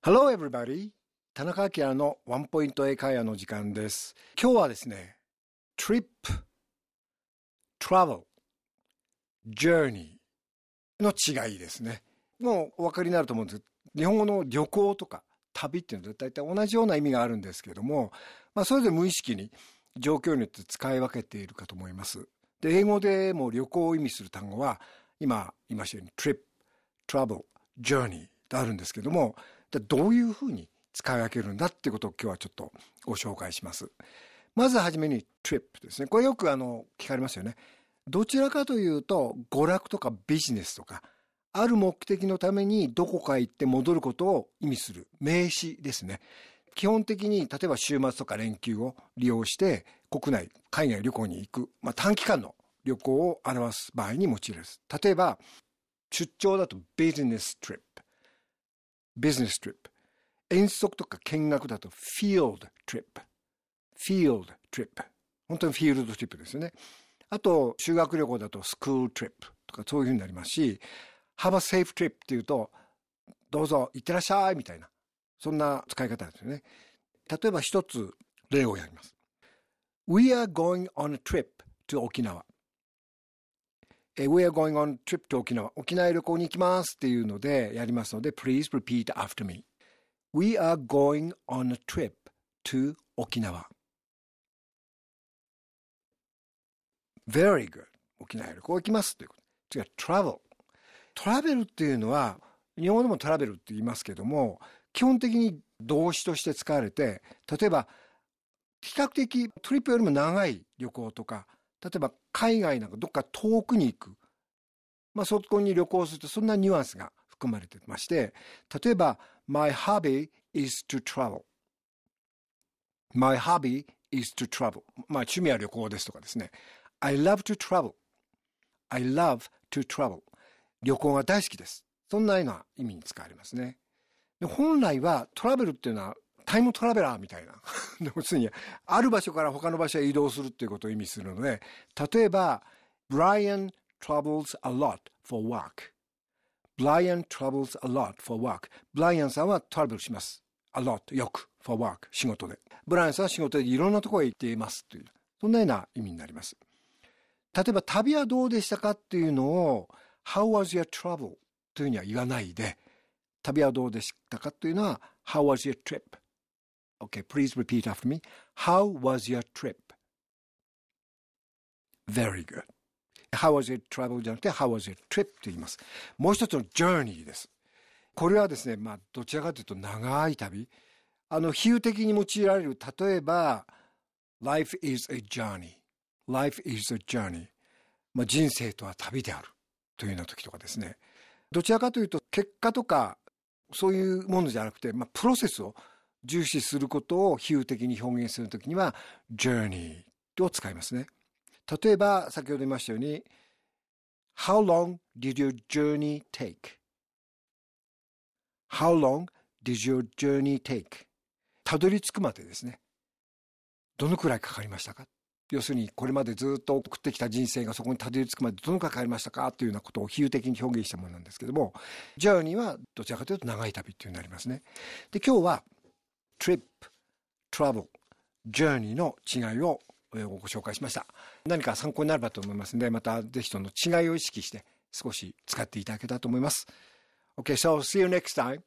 Hello everybody! 田中明のワンポイント英会話の時間です。今日はですね、trip, travel, journey の違いですね。もうお分かりになると思うんです。日本語の旅行とか旅っていうのは大体同じような意味があるんですけれども、それぞれ無意識に状況によって使い分けているかと思います。で、英語でも旅行を意味する単語は今言いましたように trip, travel, journey とあるんですけども、どういうふうに使い分けるんだっていうことを今日はちょっとご紹介します。まずはじめに trip ですね。これよく聞かれますよね。どちらかというと娯楽とかビジネスとかある目的のためにどこか行って戻ることを意味する名詞ですね。基本的に例えば週末とか連休を利用して国内、海外旅行に行く、短期間の旅行を表す場合に用いられます。例えば出張だとビジネストリップ。business trip。遠足とか見学だと field trip。field trip。本当にフィールドトリップですよね。あと、修学旅行だと school trip とかそういうふうになりますし、have a safe trip っていうと、どうぞ行ってらっしゃいみたいな、そんな使い方ですよね。例えば一つ例をやります。We are going on a trip to 沖縄。We are going on a trip to 沖縄。沖縄へ旅行に行きますっていうのでやりますので、Please repeat after me. We are going on a trip to 沖縄。Very good. 沖縄へ旅行行きますということ。違う、travel。トラベルっていうのは、日本語でもトラベルって言いますけども、基本的に動詞として使われて、例えば、比較的トリップよりも長い旅行とか、例えば海外なんかどっか遠くに行く。そこに旅行するとそんなニュアンスが含まれてまして、例えば、My hobby is to travel. My hobby is to travel. 趣味は旅行ですとかですね。I love to travel. I love to travel. 旅行が大好きです。そんなような意味に使われますね。で本来はトラベルっていうのはタイムトラベラーみたいな。要するに、ある場所から他の場所へ移動するっていうことを意味するので、例えば、Brian travels a lot for work.Brian travels a lot for work. ブライアンさんはトラベルします。a lot よく for work 仕事で。ブライアンさんは仕事でいろんなところへ行っていますという、そんなような意味になります。例えば旅はどうでしたかっていうのを How was your travel というには言わないで、旅はどうでしたかというのは How was your trip?Okay, please repeat after me. How was your trip? Very good.How was your travel じゃなくて How was your trip と言います。もう一つの journey です。これはですね、どちらかというと長い旅。比喩的に用いられる、例えば Life is a journey. Life is a journey. 人生とは旅であるというような時とかですね。どちらかというと結果とかそういうものじゃなくて、プロセスを重視することを比喩的に表現するときには journey を使いますね。例えば、先ほど言いましたように、How long did your journey take? How long did your journey take? たどり着くまでですね。どのくらいかかりましたか？要するに、これまでずっと送ってきた人生がそこにたどり着くまでどのくらいかかりましたかというようなことを比喩的に表現したものなんですけども、journey はどちらかというと長い旅というようになりますね。で、今日は trip, travel, journey の違いをご紹介しました。何か参考になればと思いますので、またぜひその違いを意識して少し使っていただけたらと思います。Okay, so see you next time.